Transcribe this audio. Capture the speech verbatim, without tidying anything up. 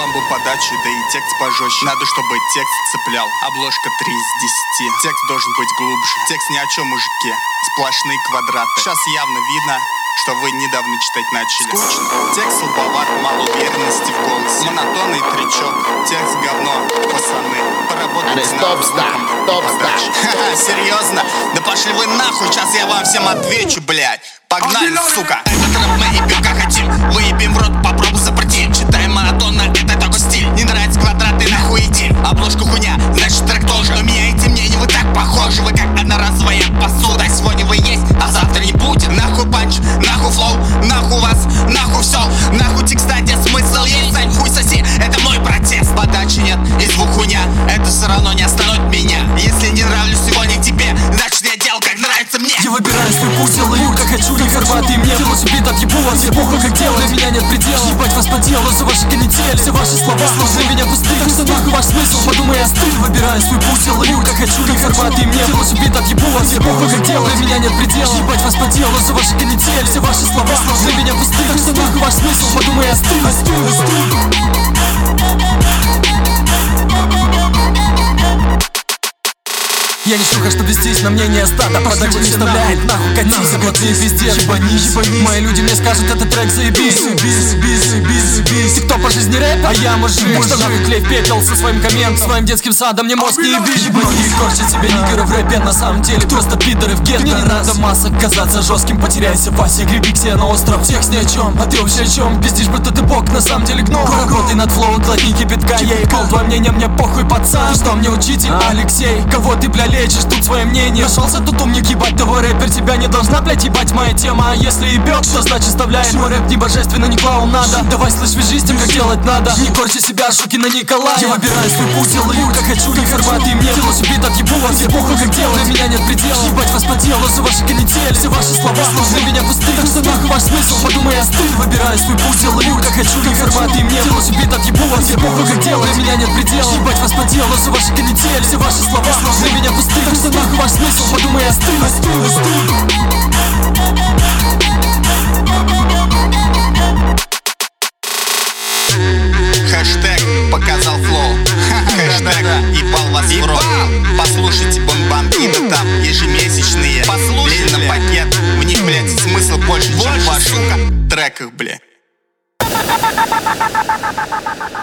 Там бы подача, да и текст пожестче. Надо, чтобы текст цеплял. Обложка три из десяти. Текст должен быть глубже. Текст ни о чем, мужики. Сплошные квадраты. Сейчас явно видно, что вы недавно читать начали. Скучно. Текст слабоват, мало уверенности в голосе. Монотонный тречок. Текст говно, пацаны. Поработайте над звуком подачи. Ха-ха, серьезно? Да пошли вы нахуй, сейчас я вам всем отвечу, блядь. Погнали, сука. Этот рэп мы ебем как хотим. Выебем в рот, попробуй запретить. Читаем монотонно, это только стиль. Не нравится квадраты, нахуй иди. Обложка хуйня, значит трек тоже. Но меняете мнение, вы так похожи. Вы как одноразовая посуда. Сегодня вы есть, а завтра не будет. Нахуй панч, нахуй флоу, нахуй вас, нахуй все. Нахуй текста, где смысл есть. Сань, хуй соси, это мой протест. Подачи нет и звук хуйня. Это все равно не остановит меня. Если не нравлюсь сегодня тебе, значит я делал как нравится мне. Я выбираю свой путь, делаю как хочу, не горбатый мне. Делаю себе так ебу, вам все похуй как дело. Для меня нет предела, ебать вас по делу. За ваши канители, все ваши слова сложны меня пустые. Так что нахуй ваш смысл, подумай о стыль. Выбираю свой путь, делаю как хочу, не горбатый мне. Делаю себе так ебу, вам все похуй как дело. Для меня нет предела, ебать вас по делу. За ваши канители, все ваши слова сложны меня пустые. Так что нахуй ваш смысл, подумай о стыль, о стыль, о стыль. Я не шуха, чтобы здесь на мнение стада. Подача не вставляет, нахуй кати. Заплати везде, ебанись. Мои люди мне скажут, этот трек заебись. Ты кто по жизни рэп, а я мужик. Так что нахуй клей в пепел со своим комментом. Своим детским садом мне мозг не еби. Многие корчат себе нигеры в рэпе. На самом деле просто пидоры в гетто. Мне не надо масок казаться жестким. Потеряйся, Вася, греби к себе на остров. Текст ни о чем, а ты вообще о чем? Пиздишь, будто ты бог, на самом деле гном. Поработай над флоу, глотни кипятка. Я ебал твое мнение, мне похуй, пацан. Что мне учитель, Алексей? Кого ты, бля, лечишь, тут свое мнение. Нашелся тут умник, ебать того рэпер. Тебя не должна, блять, ебать моя тема. А если ебет, что значит вставляет? Мой рэп не божественно, не клоун надо. Давай, слышь, свяжись с тем, как делать надо. Не корчи себя, Шукина Николая. Я выбираю свой путь, делаю как хочу, не горбатый мне. Делаю себе так ебу, вам все похуй как дело. Для меня нет предела, ебать вас по делу. За ваши канители, все ваши слова сложны меня пустые. Так что нахуй ваш смысл, подумай о стыль. Выбираю свой путь, делаю как хочу, не горбатый мне. Делаю себе так ебу, вам все похуй как дело. Для меня нет предела, ебать вас по делу. За ваши канители, все ваши слова сложны меня пустые. Так что нахуй ваш смысл, подумай о стыль, о стыль, о стыль. Хэштег показал флоу. Хэштег ебал вас в рот. Послушайте бомбандиты, там ежемесячные. Послушайте на пакет. В них, блядь, смысл больше, чем в ваших треках, блядь.